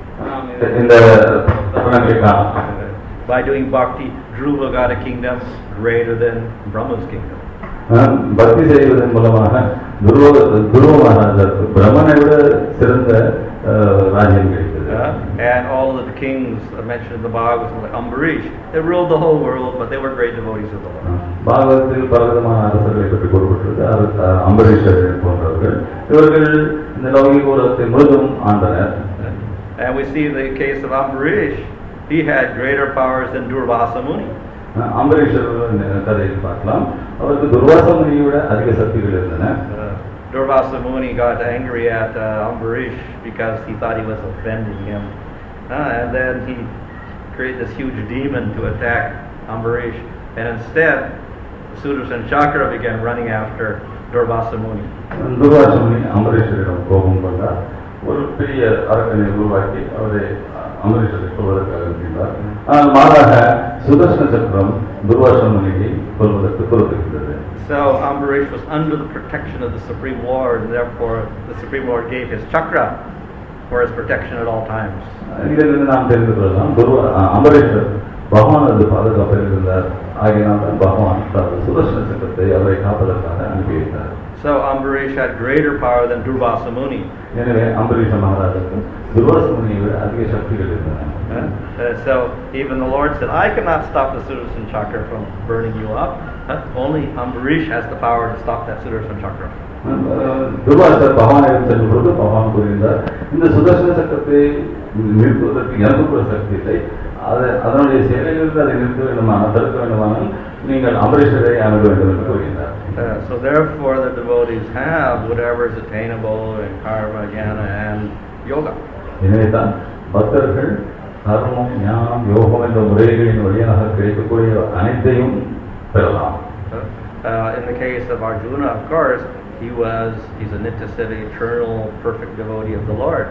By doing bhakti, Dhruva got a kingdom greater than Brahma's kingdom. பக்தி செய்வதன் மூலமாக துருவ மகாராஜருக்கு பிரம்மனை விட சிறந்த ராஜ்யம் கிடைத்தது. And all of the kings mentioned in the Bhagavatam, like Ambarish, they ruled the whole world, but they were great devotees of the Lord. பாகவதத்தில் பலவிதமான அரசர்களை பற்றி கூறப்பட்டிருக்கு. அம்பரீஷர் போன்றவர்கள் இவர்கள் இந்த லௌகிக உலகத்தை முழுதும் ஆண்டனர். And we see the case of Ambarish, he had greater powers than Durvasa Muni. அம்பரீஷர் கதையில் பார்க்கலாம், அவருக்கு துர்வாச முனியை விட அதிக சக்திகள் இருந்தன. Durvasa Muni got angry at Ambarish because he thought he was offending him. And then he created this huge demon to attack Ambarish. And instead, Sudarshan Chakra began running after Durvasa Muni. Durvasa Muni அம்பரீஷரிடம் கோபம் கொண்டார். ஒரு பெரிய அரக்கனை உருவாக்கி அவரை அம்பரீஷரை கொள்வதற்காக இருந்தார். ஆனால் மாறாக சுதர்சன சக்கரம் துர்வாச முனியை கொள்வதற்கு பொறுத்திருக்கிறது. So Ambarish was under the protection of the Supreme Lord, and therefore the Supreme Lord gave his chakra for his protection at all times. இதிலிருந்து நாம் தெரிந்து கொள்ளலாம், அம்பரீஷர் பகவானது பாதுகாப்பில் இருந்தார். ஆகினால் பகவான் சுதர்சன சக்கரத்தை அவரை காப்பதற்காக அனுப்பி வைத்தார். So Ambarish had greater power than Durvasa Muni. எனவே அம்பரீஷ மகாராஜுக்கு துர்வாச முனியை விட அதிக சக்திகள் இருந்தன. So even the Lord said, I cannot stop the Sudarshan Chakra from burning you up. Only Ambarish has the power to stop that Sudarshan Chakra. துர்வாசர் பகவானிடம் சென்ற பொழுது பகவான் கூறுகின்றார், இந்த சுதர்சன சக்கரத்தை நிறுத்துவதற்கு எனக்கு கூட சக்தி இல்லை, அதனுடைய செயலிலிருந்து அதை நிறுத்த வேண்டுமானால் தடுக்க வேண்டுமானால் நீங்கள் அம்பரீஷரை அணுக வேண்டும் என்று கூறுகின்றார். So therefore the devotees have whatever is attainable in karma, jnana and yoga. எனவே தான் பக்தர்கள் கர்மம், ஞானம், யோகம் என்ற முறைகளின் வழியாக கிடைக்கக்கூடிய அனைத்தையும் பெறலாம். In the case of Arjuna, of course, he's a Nityasiddha, eternal, perfect devotee of the Lord.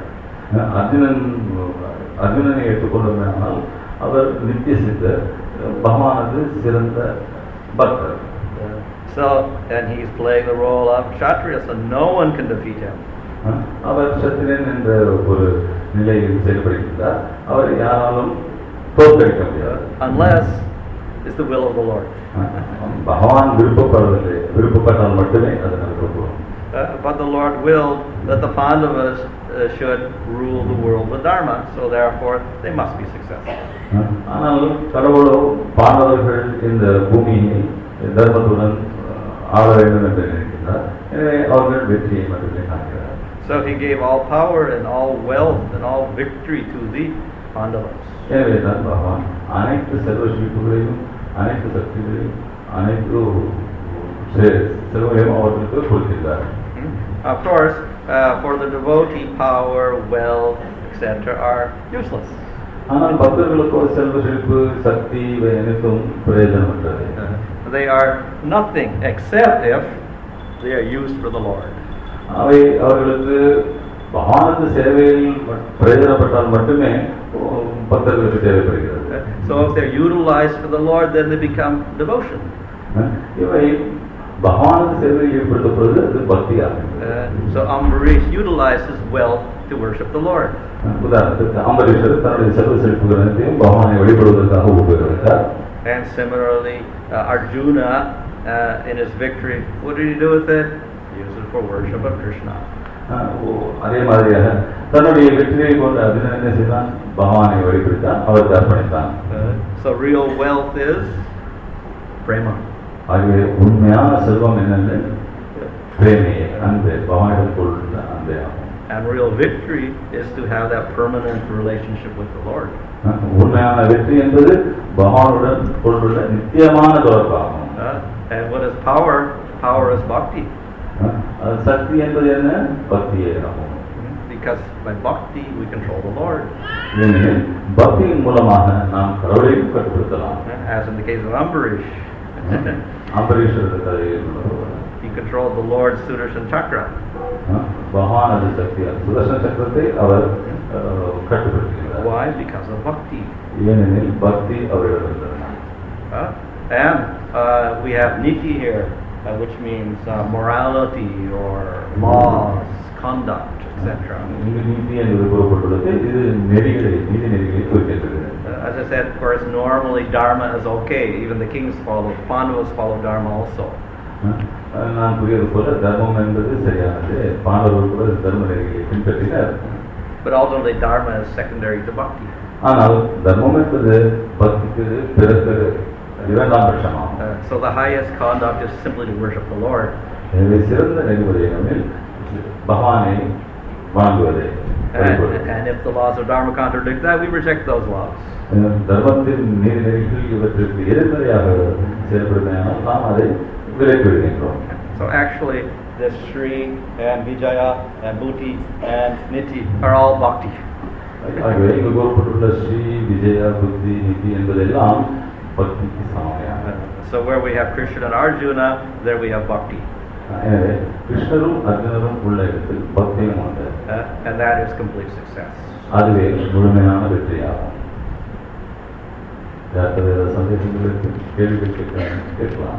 அர்ஜுனனை எடுத்துக்கொண்டோம்னால் அவர் நித்திய சித்தர், பகவானது சிறந்த பக்தர். So, and he's playing the role of Kshatriya, so no one can defeat him. அவர் சத்திரியன் என்ற ஒரு நிலையில் செயல்படுகின்றார், அவர் யாராலும் தோற்கடிக்க முடியாது. Unless it's the will of the Lord. பகவான் விருப்பப்பட்டால் மட்டுமே அது நடக்கும். But the Lord willed that the Pandavas should rule the world with Dharma, so therefore they must be successful. ஆனால் கடவுளோ பாண்டவர்கள் இந்த பூமியை தர்மத்துடன் ஆள வேண்டும் என்று நினைக்கிறார், எனவே அவர்கள் வெற்றியை மட்டுமே காண்கிறார். So he gave all power and all wealth and all victory to the Pandavas. எனவே தான் பகவான் அனைத்து செல்வ செழிப்புகளையும் அனைத்து சக்திகளையும் அனைத்து செல்வங்களையும் அவர்களுக்கு கொடுக்கிறார். Of course, for the devotee, power, wealth, etc. are useless. ஆனால் பக்தர்களுக்கோ செல்வ செழிப்பு, சக்தி இவை அனைத்தும் பிரயோஜனமற்றது. They are nothing except if they are used for the Lord. அவை அவர்களுக்கு பகவானது சேவையில் பிரயோஜனப்பட்டால் மட்டுமே பக்தர்களுக்கு தேவைப்படுகிறது. So if they are utilized for the Lord, then they become devotion. இவை பகவானது சேவையில் ஈடுபடுத்தப்படுவது அது பக்தியாகும். So Ambarish utilized his wealth to worship the Lord. உதாரணத்துக்கு அம்பரீஷர் தன்னுடைய செல்வ செழிப்புகளையும் பகவானை வழிபடுவதற்காக உபயோகித்தார். And similarly, Arjuna, in his victory, what did he do with it? He used it for worship of Krishna. அதே மாதிரியாக தன்னுடைய வெற்றியை கொண்டு அர்ஜுனன் என்ன செய்தான்? பகவானை வழிபடுத்தான், அவருக்கு அர்ப்பணித்தான். So real wealth is prema. ஆகவே உண்மையான செல்வம் என்னென்று பிரேமையை, அன்பு, பகவானிடம் கொள்ளுள்ள அன்பே ஆகும். And real victory is to have that permanent relationship with the Lord. உண்மையான வெற்றி என்பது பகவானுடன் கொள்ளுள்ள நித்தியமான தொடர்பாகும். And what is power? Power is bhakti. சக்தி என்பது என்ன? பக்தியே ஆகும். Because by bhakti we control the Lord. ஏனெனில் பக்தியின் மூலமாக நாம் கடவுளையும் கட்டுப்படுத்தலாம். As in the case of Ambarish. அம்பரீஷரது கதையில் He controlled the Lord's Sudarshan Chakra. பகவானது சக்தியால் சுதர்சன சக்கரத்தை அவர் கட்டுப்படுத்துகிறார். Why? Because of bhakti. ஏனெனில் பக்தி அவரிடம் இருந்தது. And we have niti here, which means morality or laws, conduct, etc. இங்கு நீதி என்பது கூறப்பட்டுள்ளது. இது நெறிகளை, நீதி நெறிகளை குறிக்கின்றது. As I said, of course, normally dharma is okay. Even the kings follow, Pandavas follow dharma also. நான் கூறியது போல தர்மம் என்பது சரியானது, பாண்டவர்கள் கூட தர்ம நெறிகளை பின்பற்றினர். But ultimately dharma is secondary to bhakti. ஆனால் தர்மம் என்பது பக்திக்கு பிறகு இரண்டாம் பட்சமாகும். So the highest conduct is simply to worship the Lord. எனவே சிறந்த நெறிமுறைகளில் பகவானை வணங்குவதே. And if the laws of dharma contradict that, we reject those laws. தர்மத்தின் நீதிநெறிகள் இவற்றிற்கு எதிர்மறையாக செயல்படுவதனால் நாம் அதை விலக்கி விடுகின்றோம். So actually, this Shri and Vijaya and Bhuti and Niti are all bhakti. ஆகவே இங்கு கூறப்பட்டுள்ள ஸ்ரீ, விஜயா, புத்தி, நிதி என்பதெல்லாம் பக்திக்கு சமமையான. So where we have Krishna and Arjuna, there we have bhakti. எனவே கிருஷ்ணரும் அர்ஜுனரும் உள்ள இடத்தில் பக்தியும் உண்டு. And that is complete success. அதுவே முழுமையான வெற்றியாகும். யாருக்காவது ஏதாவது சந்தேகங்களுக்கு கேள்விகள் கேட்கலாம்.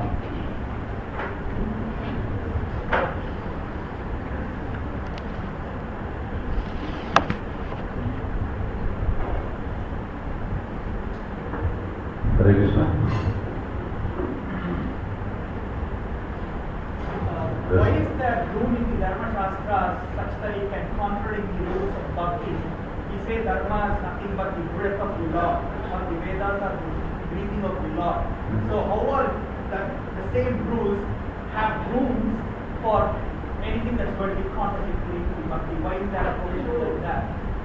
Hare Krishna. Why is that rule in the Dharma Shastra such that it can contradict the rules of bhakti? We say dharma is nothing but the breath of the Lord, or the Vedas are the breathing of the Lord. So how are the same rules have rooms for anything that's going to be contradictory to bhakti? Why is there a provision like that?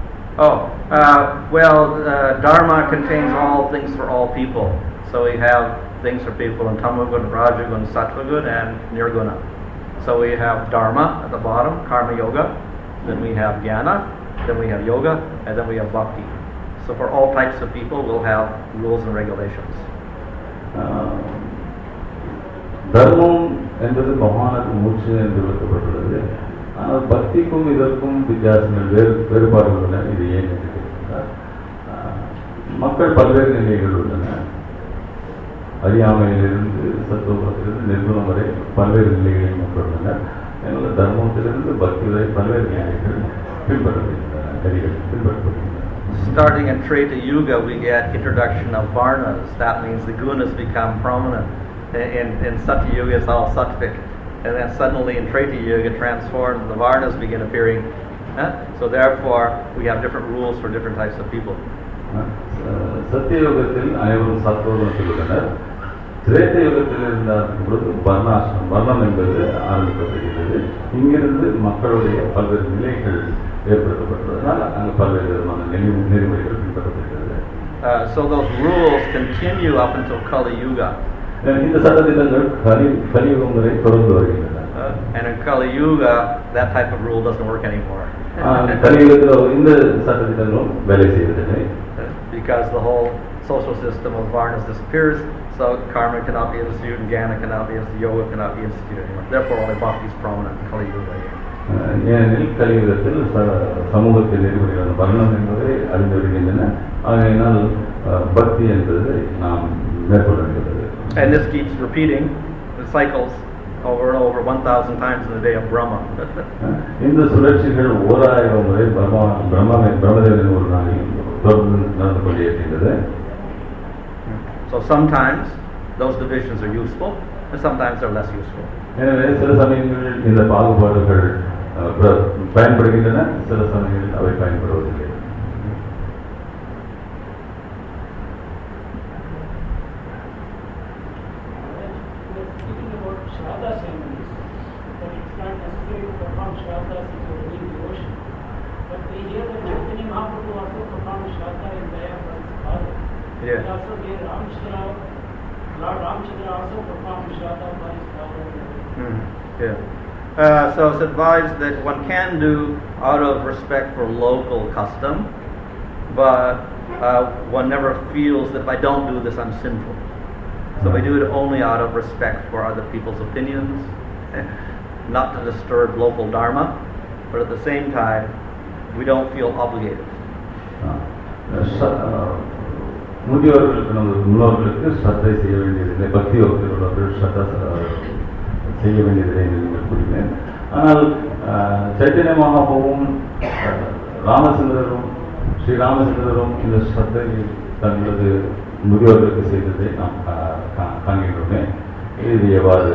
Dharma contains all things for all people. So we have things for people in Tamagun, Rajagun, Sattvagun, and Nirguna. So we have Dharma at the bottom, Karma Yoga, then we have Jnana, then we have Yoga, and then we have Bhakti. So for all types of people, we'll have rules and regulations. தர்மம் என்பது பகவானுக்கு மூச்சு என்று விளக்கப்பட்டுள்ளது. ஆனால் பக்திக்கும் இதற்கும் வித்தியாசங்கள் வேறுபாடுகள் உள்ளன. இது ஏன் என்று கேட்கிறார். மக்கள் பல்வேறு நிலைகள் உள்ளன. அறியாமையிலிருந்து சத்துவத்திலிருந்து நிர்குணம் வரை பல்வேறு நிலைகளில் மக்கள் உள்ளனர். அதனால் தர்மத்திலிருந்து பக்தி வரை பல்வேறு நிலைகள் பின்பற்றப்படுகின்றன. Starting in Treta Yuga, we get introduction of varnas. That means the gunas become prominent. In Satya Yuga, it's all sattvic. And then suddenly in Treta Yuga, it transforms, the varnas begin appearing. So therefore, we have different rules for different types of people. சத்தியயுகத்தில் அனைவரும் சத்வகுணத்தில் உள்ளனர். திரேத யுகத்தில் இருந்தாலும் பொழுது வர்ணம் என்பது ஆரம்பிக்கப்படுகிறது. இங்கிருந்து மக்களுடைய பல்வேறு நிலைகள் ஏற்படுத்தப்பட்டதனால் அங்கு பல்வேறு விதமான நெறிமுறைகள் பின்பற்றப்படுகிறது. So those rules continue up until Kali Yuga. இந்த சட்டத்திட்டங்கள் கலியுகம் வரை தொடர்ந்து வருகின்றன. And in Kali Yuga, that type of rule doesn't work anymore. கலியுகத்தில் இந்த சட்டத்திட்டங்களும் வேலை செய்வதில்லை. Because the whole social system of varnas disappears, so karma cannot be instituted, and jnana cannot be instituted, yoga cannot be instituted anymore. Therefore, only bhakti is prominent in Kali Yuga. ஏனெனில் கலியுகத்தில் சமூகத்தில் நெறிமுறைகள் வர்ணம் என்பதை அறிந்து வருகின்றன. ஆகையினால் பக்தி என்பதை நாம் மேற்கொள்ள வேண்டியது. And this keeps repeating the cycles over and over 1,000 times in the day of Brahma. இந்த சுழற்சிகள் 1000 முறை பிரம்மதேவனின் ஒரு நாளில் தொடர்ந்து நடந்து கொண்டே இருக்கின்றது. So sometimes those divisions are useful, and sometimes they're less useful. எனவே சில சமயங்களில் இந்த பாகுபாடுகள் பயன்படுகின்றன, சில சமயங்களில் அவை பயன்படுவதில்லை. Yeah. Also, Lord Ramchandra also performed Shraddha for his father. So it's advised that one can do out of respect for local custom, but one never feels that if I don't do this, I'm sinful. So we do it only out of respect for other people's opinions, not to disturb local dharma, but at the same time, we don't feel obligated. முதியோர்களுக்கு நமது முன்னோர்களுக்கு ஸ்ரத்தை செய்ய வேண்டியதில்லை. பக்தி வகுப்பில் உள்ளவர்கள் ஸ்ரத்தா செய்ய வேண்டியதில்லை என்று கூறினேன். ஆனால் சைத்தன்ய மகாபிரபுவும் ஸ்ரீராமச்சந்திரரும் இந்த ஸ்ரத்தை தங்களது முதியோர்களுக்கு செய்ததை நாம் காண்கின்றோமே. இது எவ்வாறு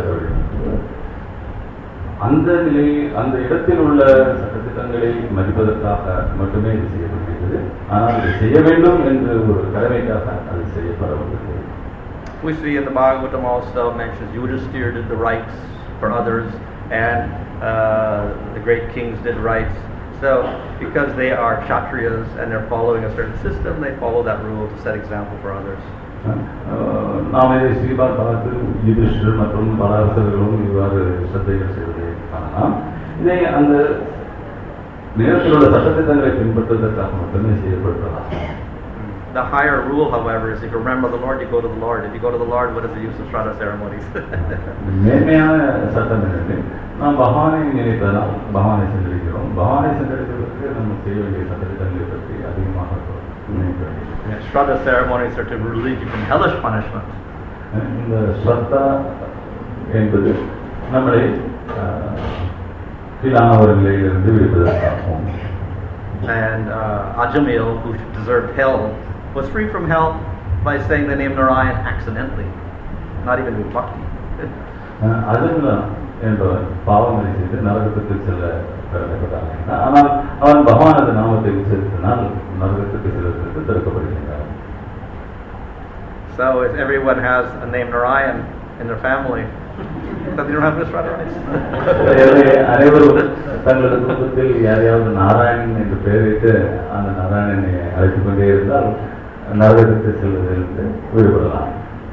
அந்த இடத்தில் உள்ள சட்டத்திட்டங்களை மதிப்பதற்காக மட்டுமே இது செய்யப்படுகிறது. ஆனால் இது செய்ய வேண்டும் என்ற ஒரு கடமைக்காக அது செய்யப்படவில்லை. We see in the Bhagavatam also mentions Yudhisthira did the rites for others, and the great kings did rites. So because they are Kshatriyas and they're following a certain system, they follow that rule to set example for others. நாம் இதை ஸ்ரீபாத் பார்த்து யுதிஷ்டர் மற்றும் பல அரசர்களும் இவ்வாறு ஸ்ரத்தைகள் செய்வதை காணலாம். இதை அந்த நேரத்தில் உள்ள சட்டத்திட்டங்களை பின்பற்றுவதற்காக மட்டுமே செய்யப்படுத்தலாம். The higher rule, however, is if you remember the Lord, you go to the Lord. If you go to the Lord, what is the use of Shraddha ceremonies? மேன்மையான சட்டம் என்னென்று நாம் பகவானை நினைப்பதால் பகவானை சென்றடைகிறோம். பகவானை சென்றடைவதற்கு நம்ம செய்ய வேண்டிய சட்டத்திட்டங்களை பற்றி அதிகமாக நினைக்க வேண்டும். Shraddha ceremonies are to relieve you from hellish punishment. இந்த ஸ்ரத்தா என்பது நம்மளை கீழான ஒரு நிலையிலிருந்து விடுவதற்காகும். And Ajamil, who deserved hell, was free from hell by saying the name Narayan accidentally, not even with bhakti. Ajamila என்பவன் பாவங்களை செய்து நரகத்துக்கு செல்ல கடமைப்பட்டான். ஆனால் அவன் பகவானது நாமத்தை உச்சரித்தனால் நரகத்துக்கு செல்வதற்கு தடுக்கப்படுகின்றான். So if everyone has a name Narayan in their family, then they don't have this right. அனைவரும் தங்களது குடும்பத்தில் யாரையாவது நாராயணன் என்று பெயரிட்டு அந்த நாராயணனை அழைத்துக் கொண்டே இருந்தால் நரகத்துக்கு செல்வதிலிருந்து விடுபடலாம்.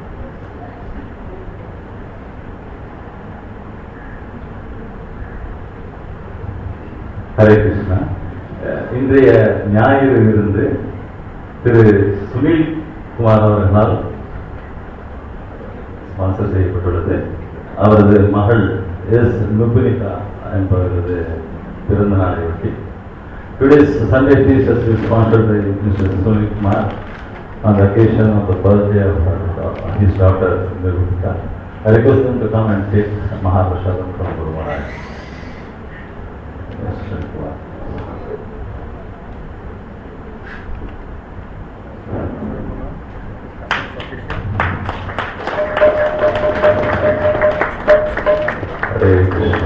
ஹரே கிருஷ்ணா. இன்றைய ஞாயிறு இருந்து திரு சுனில் குமார் அவர்களால் ஸ்பான்சர் செய்யப்பட்டுள்ளது. அவரது மகள் எஸ் நுபுனிகா என்பவரது பிறந்த நாளையொட்டி Today's Sunday feast has been sponsored by Mr. Sunil Kumar on the occasion of the birthday of his daughter Nirupika. I request them to come and take Mahaprashadam from Guru Maharaj. Mr. Kumar. Hare Krishna.